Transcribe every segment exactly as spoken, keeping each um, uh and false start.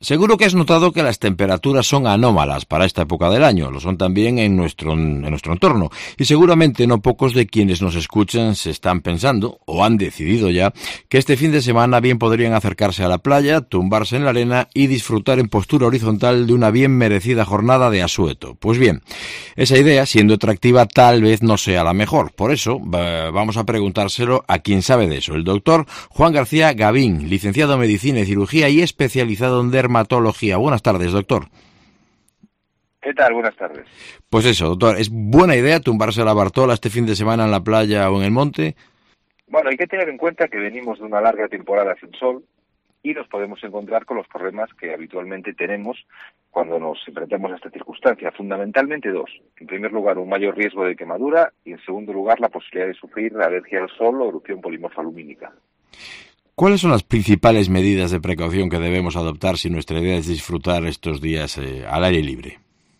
Seguro que has notado que las temperaturas son anómalas para esta época del año, lo son también en nuestro, en nuestro entorno, y seguramente no pocos de quienes nos escuchan se están pensando, o han decidido ya, que este fin de semana bien podrían acercarse a la playa, tumbarse en la arena y disfrutar en postura horizontal de una bien merecida jornada de asueto. Pues bien, esa idea, siendo atractiva, tal vez no sea la mejor. Por eso, vamos a preguntárselo a quien sabe de eso, el doctor Juan García Gavín, licenciado en Medicina y Cirugía y especializado en dermatología. Dermatología. Buenas tardes, doctor. ¿Qué tal? Buenas tardes. Pues eso, doctor, ¿es buena idea tumbarse a la Bartola este fin de semana en la playa o en el monte? Bueno, hay que tener en cuenta que venimos de una larga temporada sin sol y nos podemos encontrar con los problemas que habitualmente tenemos cuando nos enfrentamos a esta circunstancia. Fundamentalmente dos. En primer lugar, un mayor riesgo de quemadura y en segundo lugar, la posibilidad de sufrir alergia al sol o erupción polimorfa lumínica. ¿Cuáles son las principales medidas de precaución que debemos adoptar si nuestra idea es disfrutar estos días eh, al aire libre?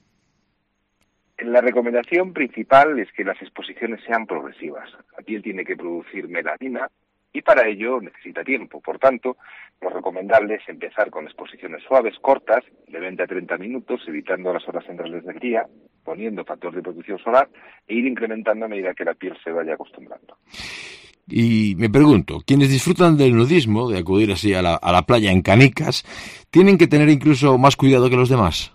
La recomendación principal es que las exposiciones sean progresivas. La piel tiene que producir melanina y para ello necesita tiempo. Por tanto, lo recomendable es empezar con exposiciones suaves, cortas, de veinte a treinta minutos, evitando las horas centrales del día, poniendo factor de protección solar e ir incrementando a medida que la piel se vaya acostumbrando. Y me pregunto, quienes disfrutan del nudismo, de acudir así a la, a la playa en canicas, ¿tienen que tener incluso más cuidado que los demás?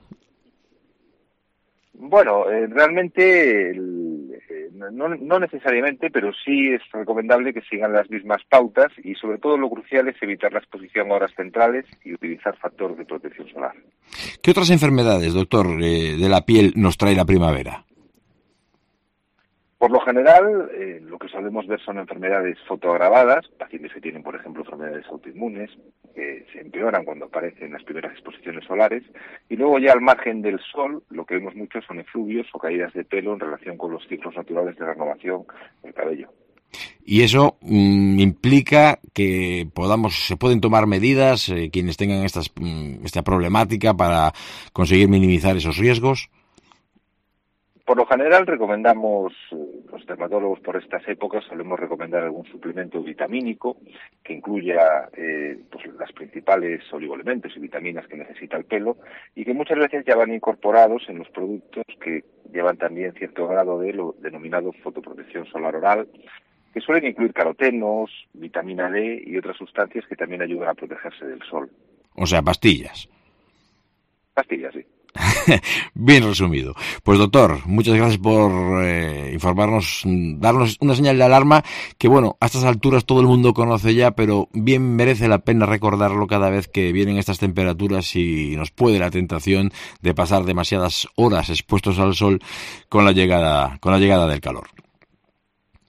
Bueno, eh, realmente el, eh, no, no necesariamente, pero sí es recomendable que sigan las mismas pautas y sobre todo lo crucial es evitar la exposición a horas centrales y utilizar factor de protección solar. ¿Qué otras enfermedades, doctor, eh, de la piel nos trae la primavera? Por lo general, eh, lo que solemos ver son enfermedades fotoagravadas, pacientes que tienen, por ejemplo, enfermedades autoinmunes, que se empeoran cuando aparecen las primeras exposiciones solares, y luego ya al margen del sol, lo que vemos mucho son efluvios o caídas de pelo en relación con los ciclos naturales de renovación del cabello. Y eso mmm, implica que podamos, se pueden tomar medidas, eh, quienes tengan estas, mmm, esta problemática para conseguir minimizar esos riesgos. Por lo general recomendamos, los dermatólogos por estas épocas solemos recomendar algún suplemento vitamínico que incluya eh, pues las principales oligoelementos y vitaminas que necesita el pelo y que muchas veces ya van incorporados en los productos que llevan también cierto grado de lo denominado fotoprotección solar oral, que suelen incluir carotenos, vitamina D y otras sustancias que también ayudan a protegerse del sol. O sea, pastillas. Pastillas, sí. Bien resumido. Pues doctor, muchas gracias por eh, informarnos, darnos una señal de alarma que bueno, a estas alturas todo el mundo conoce ya, pero bien merece la pena recordarlo cada vez que vienen estas temperaturas y nos puede la tentación de pasar demasiadas horas expuestos al sol con la llegada, con la llegada del calor.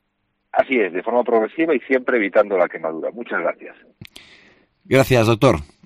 Así es, de forma progresiva y siempre evitando la quemadura. Muchas gracias. Gracias, doctor.